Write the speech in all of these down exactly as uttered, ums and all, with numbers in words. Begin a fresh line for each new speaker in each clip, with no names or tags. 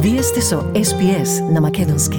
Вие сте со Ес Би Ес на македонски.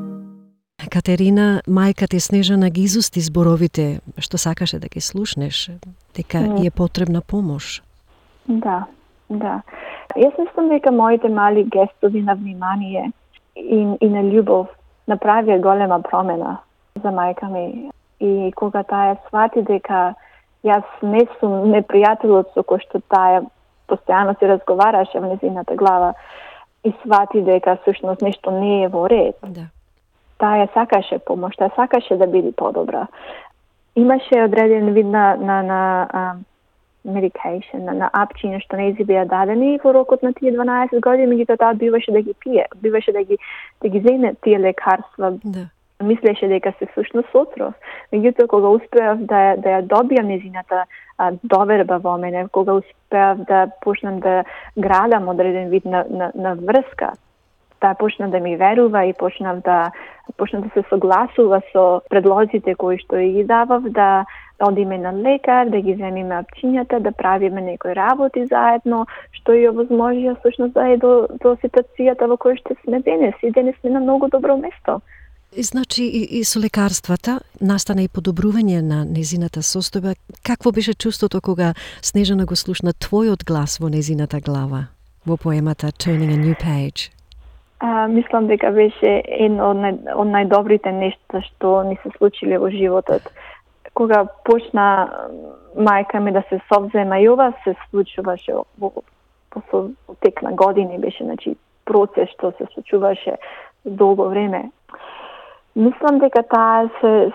Катерина, мајка ти Снежана ги изусти зборовите што сакаше да ги слушнеш, дека mm. е потребна помош.
Да, да. Јас мислам дека моите мали гестови на внимание и, и на љубов направија голема промена за мајка ми. И кога таа свати дека јас не сум непријателот со кој што таа постојано се разговараше во незината глава и свати дека всушност нешто не е во ред.
Да.
Таа сакаше помош, таа сакаше да биде подобра. Имаше одреден вид на на на а, medication, на, на апчиња што не беа дадени во рокот на тие дванаесет години, меѓутоа таа биваше да ги пие, биваше да ги да ги земе тие лекарства.
Да.
Мислеше дека се всушност отров. Меѓутоа кога успеав да да ја добијам незината а, доверба во мене, кога успеав да почнам да градам одреден вид на на, на врска, таа почна да ми верува и почнав да почна да се согласува со предлозите кои што ги давав, да одиме на лекар, да ги земиме апчињата, да правиме некои работи заедно, што ја овозможија всушност да е до, до ситуацијата во која што сме денес. И денес сме на многу добро место.
И, значи и, и со лекарствата настана и подобрување на незината состојба. Какво беше чувството кога Снежана го слушна твојот глас во незината глава во поемата Turning a New Page?
А, мислам дека беше едно од, нај, од најдобрите нешта што ни се случиле во животот. Кога почна мајка ми да се совзема и ова се случуваше во, во тек на години, беше значи процес што се случуваше долго време. Мислам дека таа се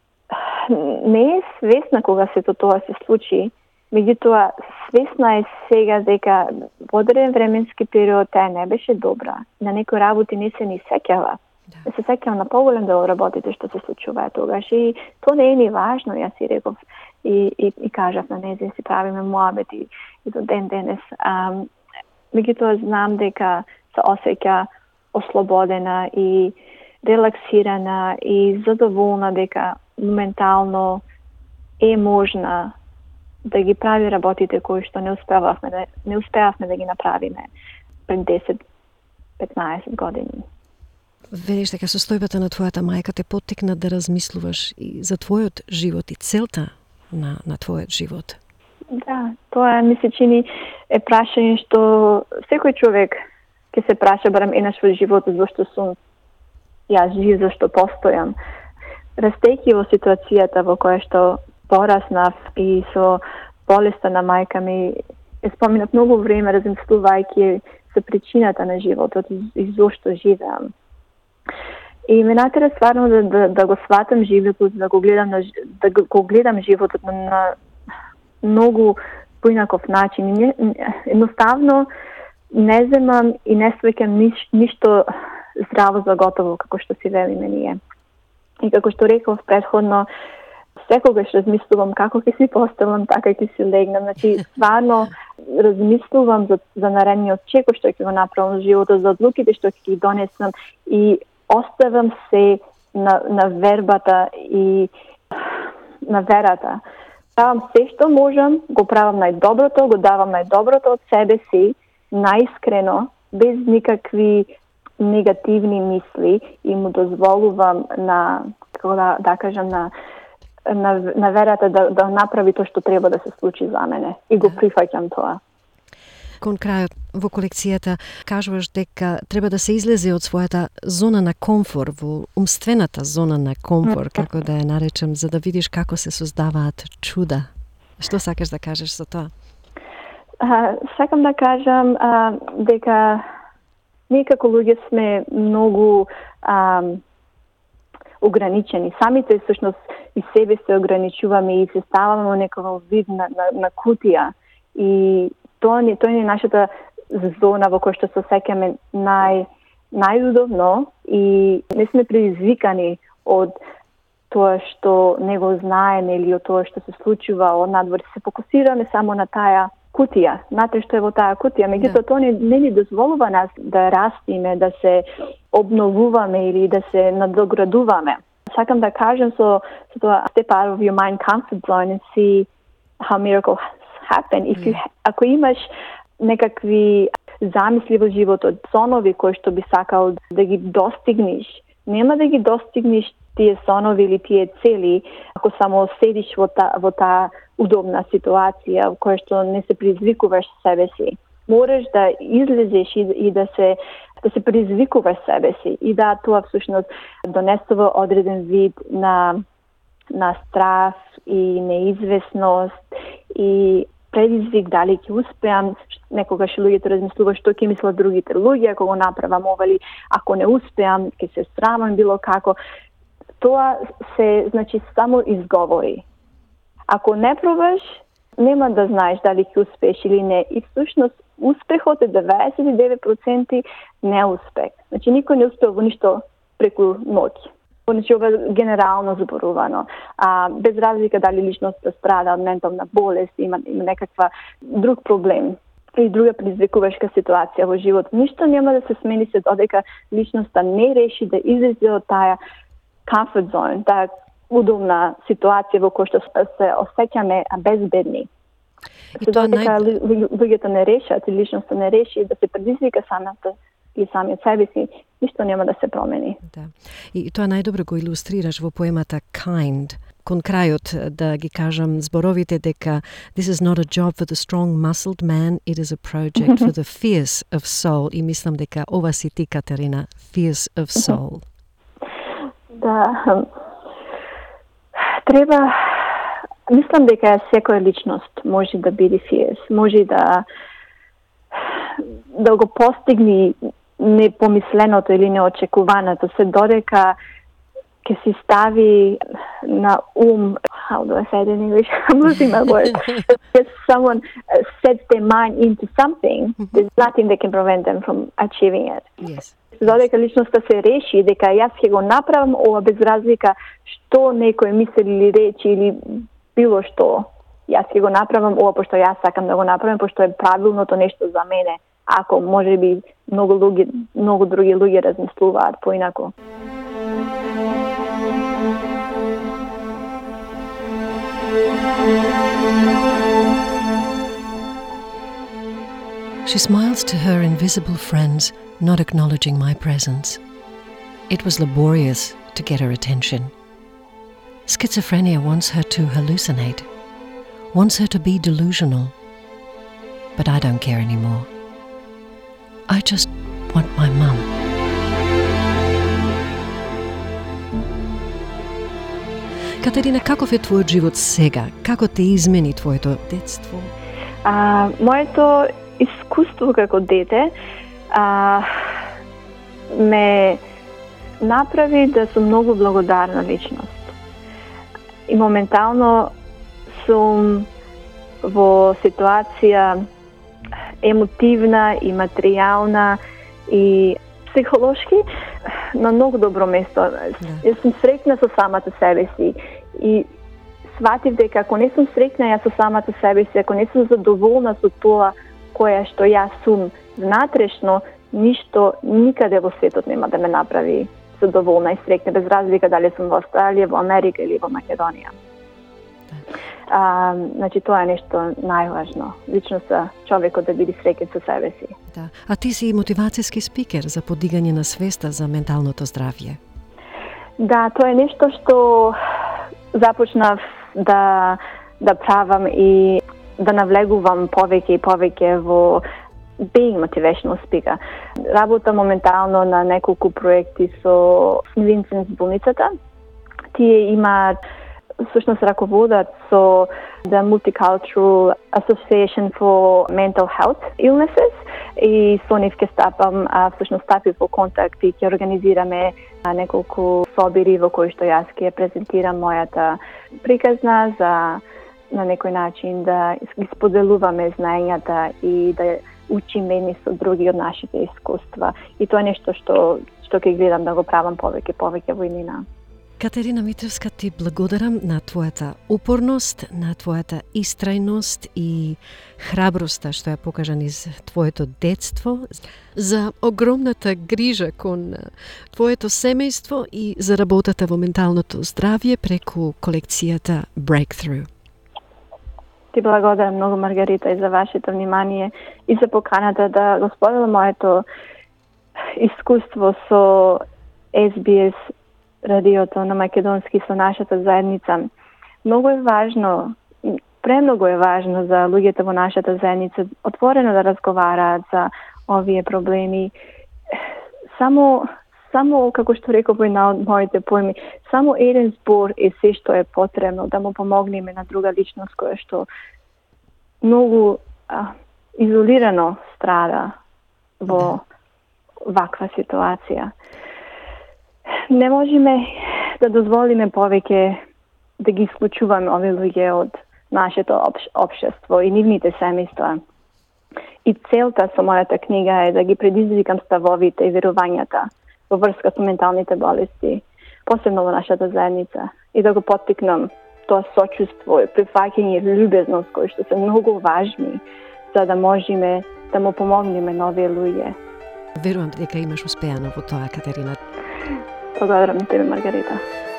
не е свесна кога сето тоа се случи, меѓутоа свесна е сега дека во одреден временски период таа не беше добра. На некои работи не се ни сеќава. Да. Не се сеќава на поголем дел работите што се случуваат тогаш и тоа не е ни важно, јас си реков и, и, и кажав на незе, си правиме муабети и до ден денес. Um, меѓутоа знам дека се осеќа ослободена и релаксирана и задоволна дека моментално е можна да ги прави работите кои што не успевавме да не успеавме да ги направиме пред десет-петнаесет години.
Велиш дека состојбата на твојата мајка те поттикна да размислуваш и за твојот живот и целта на на твојот живот.
Да, тоа ми се чини е прашање што секој човек ќе се праша барем еднаш во животот зашто сум јас жив, зашто постојам. Растејќи во ситуацијата во која што пораснав и со болеста на мајка ми, е споминав многу време размислувајќи за причината на животот и, и зошто живеам. И ме натера стварно да, да, да го сватам животот, да го гледам, на, да го гледам животот на, на многу поинаков начин. Не, едноставно не земам и не свеќам ниш, ништо здраво за готово, како што си велиме ние. И како што реков предходно, секогаш размислувам како ќе си поставам, така ќе си легнам. Значи, стварно размислувам за, за наредниот чек што ќе го направам во животот, за одлуките што ќе ги донесам и оставам се на, на вербата и на верата. Правам се што можам, го правам најдоброто, го давам најдоброто од себе си, најискрено, без никакви негативни мисли и му дозволувам на, како да, да кажам, на, на, на верата да, да направи тоа што треба да се случи за мене. И го прифаќам тоа.
Кон крајот во колекцијата кажуваш дека треба да се излезе од својата зона на комфор, во умствената зона на комфор, како да ја наречем, за да видиш како се создаваат чуда. Што сакаш да кажеш за тоа?
А, сакам да кажам а, дека ние како луѓе сме многу а, ограничени. Самите всушност и себе се ограничуваме и се ставаме во некој вид на, на, на кутија. И тоа не тоа не е нашата зона во која што се сеќаме нај најудобно и не сме предизвикани од тоа што не го знаеме или од тоа што се случува од надвор. Се фокусираме само на таа кутија, знате што е во таа кутија, меѓутоа тоа не, не ни дозволува нас да растиме, да се обновуваме или да се надоградуваме. Сакам да кажам со, со тоа step out of your mind comfort zone and see how miracles happen. If you, ако имаш некакви замисли во животот, сонови кои што би сакал да ги достигнеш. Нема да ги достигнеш тие сонови или тие цели ако само седиш во таа во таа удобна ситуација во која што не се предизвикуваш себе си. Мораш да излезеш и, и да се да се предизвикуваш себе си и да тоа всушност донесува одреден вид на на страх и неизвестност и предизвик дали ќе успеам. Некогаш луѓето размислуваат што ќе мислат другите луѓе ако го направам ова, или ако не успеам ќе се срамам било како. Тоа се значи само изговори. Ако не пробаш, нема да знаеш дали ќе успееш или не. И всушност успехот е деветдесет и девет проценти неуспех. Значи никој не успел во ништо преку ноќ. Значи ова генерално зборувано. А без разлика дали личноста страда од ментална болест, има, има некаква друг проблем или друга предизвикувачка ситуација во живот. Ништо нема да се смени се додека личноста не реши да излезе од таа comfort zone, таа удобна ситуација во која што се осеќаме безбедни. И тоа дека нај... луѓето не решат и личноста не реши да се предизвика самата и самиот себе си, ништо нема да се промени.
Да. И тоа најдобро го илустрираш во поемата Kind. Кон крајот да ги кажам зборовите дека this is not a job for the strong-muscled man, it is a project for the fierce of soul. И мислам дека ова си ти, Катерина, fierce of soul.
Да, треба, мислам дека секоја личност може да биде фиес, може да да го постигне непомисленото или неочекуваното, се додека ќе си стави на ум, how do I say it in English? I'm losing my words. If someone sets their mind into something, there's nothing that can prevent them from achieving it.
Yes.
Додека личноста се реши дека јас ќе го направам ова без разлика што некој мисли или речи или било што. Јас ќе го направам ова пошто јас сакам да го направам, пошто е правилното нешто за мене. Ако можеби многу луѓе, многу други луѓе размислуваат поинаку.
She smiles to her invisible friends, not acknowledging my presence. It was laborious to get her attention. Schizophrenia wants her to hallucinate, wants her to be delusional. But I don't care anymore. I just want my mum.
Катерина, каков е твојот живот сега? Како те измени твоето детство?
А, моето искуство како дете а, ме направи да сум многу благодарна личност. И моментално сум во ситуација емотивна и материјална и психолошки на многу добро место. Yeah. Јас сум среќна со самата себе си и сватив дека ако не сум среќна јас со самата себе си, ако не сум задоволна со тоа која што јас сум внатрешно, ништо никаде во светот нема да ме направи задоволна и среќна, без разлика дали сум во Австралија, во Америка или во Македонија. А, значи тоа е нешто најважно. Личноста човекот да биде среќен со себе си.
Да. А ти си мотивацијски спикер за подигање на свеста за менталното здравје.
Да, тоа е нешто што започнав да да правам и да навлегувам повеќе и повеќе во being motivational speaker. Работам моментално на неколку проекти со Винсенс болницата. Тие имаат всушност раководат со the Multicultural Association for Mental Health Illnesses и со нив ке стапам, а, всушност стапив во контакт и ќе организираме а, неколку собири во кои што јас ќе презентирам мојата приказна за на некој начин да ги споделуваме знаењата и да учиме едни со други од нашите искуства. И тоа е нешто што што ќе гледам да го правам повеќе повеќе во иднина.
Катерина Митревска, ти благодарам на твојата упорност, на твојата истрајност и храброста што ја покажа низ твоето детство, за огромната грижа кон твоето семејство и за работата во менталното здравје преку колекцијата Breakthrough.
Ти благодарам много, Маргарита, и за вашето внимание и за поканата да го споделам моето искуство со Ес Би Ес радиото на македонски со нашата заедница. Много е важно, премногу е важно за луѓето во нашата заедница отворено да разговараат за овие проблеми. Само Само, како што реков една од моите поеми, само еден збор е се што е потребно да му помогнеме на друга личност која што многу а, изолирано страда во ваква ситуација. Не можеме да дозволиме повеќе да ги исклучуваме овие луѓе од нашето общ, општество и нивните семејства. И целта со мојата книга е да ги предизвикам ставовите и верувањата во врска со менталните болести, посебно во нашата заедница, и да го поттикнам тоа сочувство, прифаќање и љубезност кои што се многу важни за да можеме да му помогнеме на овие луѓе.
Верувам дека имаш успеано во тоа, Катерина.
Благодарам и тебе, Маргарита.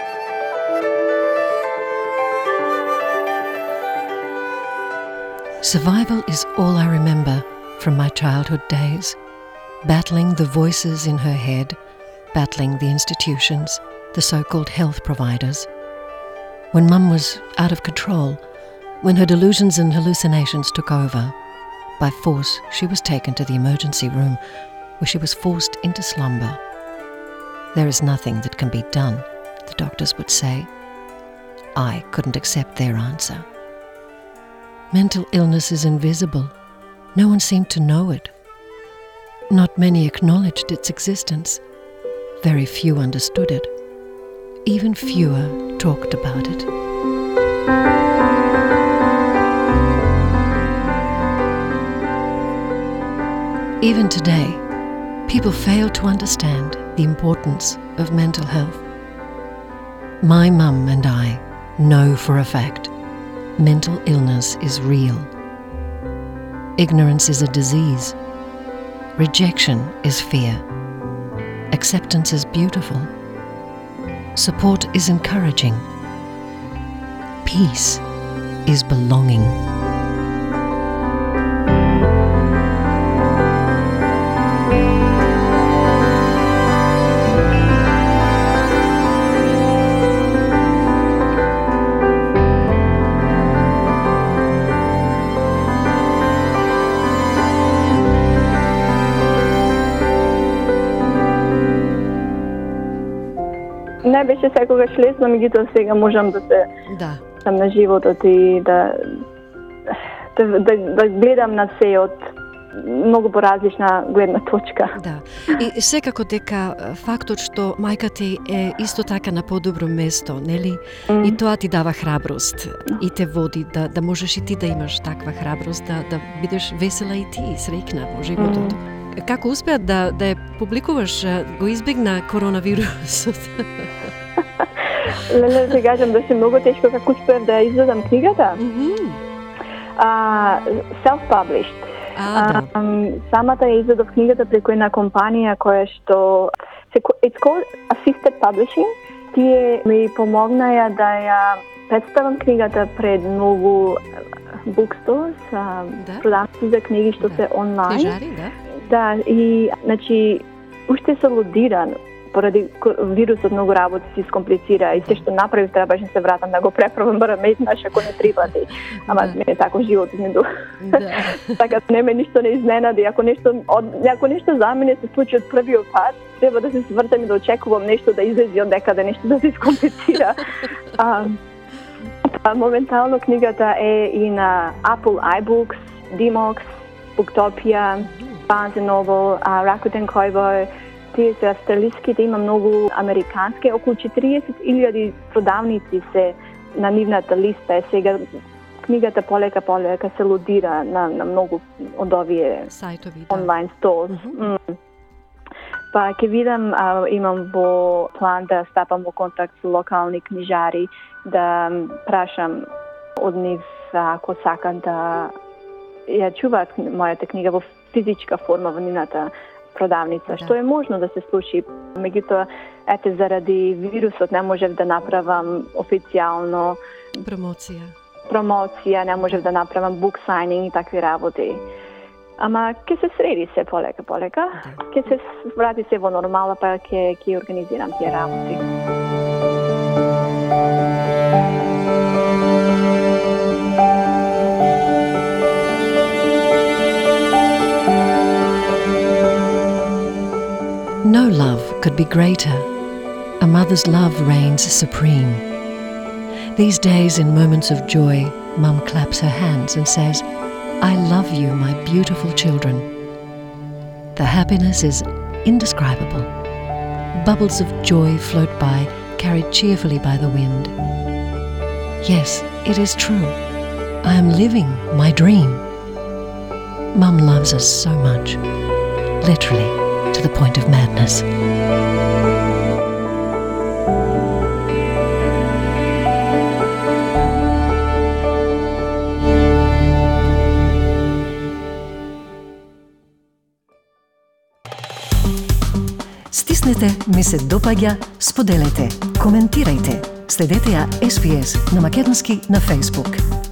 Survival is all I remember from my childhood days. Battling the voices in her head, battling the institutions, the so-called health providers. When Mum was out of control, when her delusions and hallucinations took over, by force she was taken to the emergency room, where she was forced into slumber. There is nothing that can be done, the doctors would say. I couldn't accept their answer. Mental illness is invisible. No one seemed to know it. Not many acknowledged its existence. Very few understood it. Even fewer talked about it. Even today, people fail to understand the importance of mental health. My mum and I know for a fact mental illness is real. Ignorance is a disease. Rejection is fear. Acceptance is beautiful. Support is encouraging. Peace is belonging.
Не беше секогаш лесно, меѓутоа сега можам да се
Да.
сам на животот и да, да, да, да гледам на се од многу поразлична гледна точка.
Да. И секако дека фактот што мајка ти е исто така на подобро место, нели? Mm. И тоа ти дава храброст и те води да да можеш и ти да имаш таква храброст, да да бидеш весела и ти, среќна во животот. Mm. Како успеат да да ја публикуваш, го избегна коронавирусот?
Леле, се кажам да се многу тешко како успеав да изведам книгата.
Mm-hmm.
А, self-published.
А, да.
А, самата ја изведов книгата преку една компанија која што it's called assisted publishing. Тие ми помогнаја да ја представам книгата пред многу bookstores,
Да.
продавници за книги што
Да.
се онлайн.
Книжари, да?
Да, и значи уште се лудиран поради вирусот многу работи се искомплицира и се што направив требаше да се вратам да го преправам барем еднаш ако не три пати. Ама
Да.
не е тако животот не ду.
Да.
Така не ме ништо не изненади, ако нешто од ако нешто за мене се случи од првиот пат, треба да се свртам и да очекувам нешто да излезе од некаде, нешто да се искомплицира. а, па, моментално книгата е и на Apple iBooks, Dimox, Booktopia, Barnes and Noble, uh, Rakuten Koibo. Тие се австралиските, има многу американски, околу четириесет илјади продавници се на нивната листа. Е сега книгата полека полека се лодира на, на многу од овие
Сајтови, да.
онлайн стор.
Mm-hmm.
Mm. Па ќе видам, а, имам во план да стапам во контакт со локални книжари, да прашам од нив ако сакат да ја чуваат мојата книга во физичка форма во нивната продавница,
Да.
што е можно да се случи. Меѓутоа, ете, заради вирусот не можев да направам официјално
Промоција.
promocija, ne možem da napravim book signing i takve работи. Ама ќе се среди се полека полека, ќе се врати се во нормала, па ќе ќе организирам тие работи.
No love could be greater. A mother's love reigns supreme. These days, in moments of joy, Mum claps her hands and says, "I love you, my beautiful children." The happiness is indescribable. Bubbles of joy float by, carried cheerfully by the wind. Yes, it is true. I am living my dream. Mum loves us so much, literally to the point of madness.
Стиснете, ми се допаѓа, споделете, коментирајте. Следете ја Ес Би Ес на македонски на Facebook.